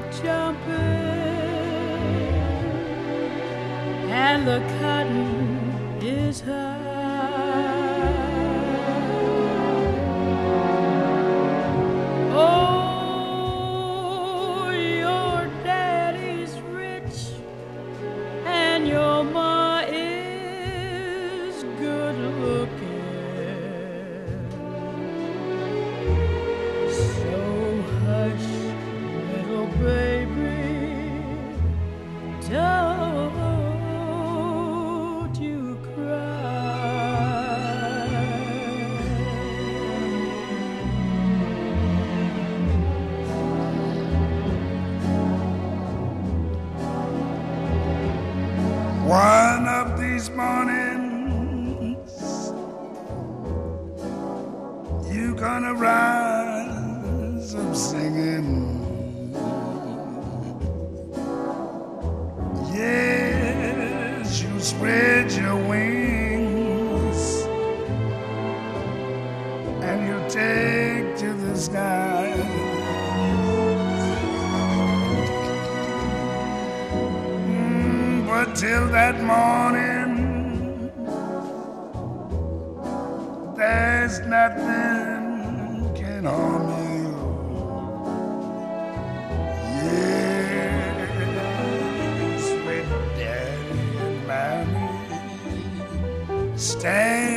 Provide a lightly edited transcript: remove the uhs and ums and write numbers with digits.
jumping and the cotton is high. Oh, your daddy's rich and your ma is good looking. So hush, little baby, don't you cry. One of these mornings, you gonna rise up singing. Yes, you spread your wings and you take to the sky. But till that morning, there's nothing can harm you. Yes, with Daddy and Mommy stand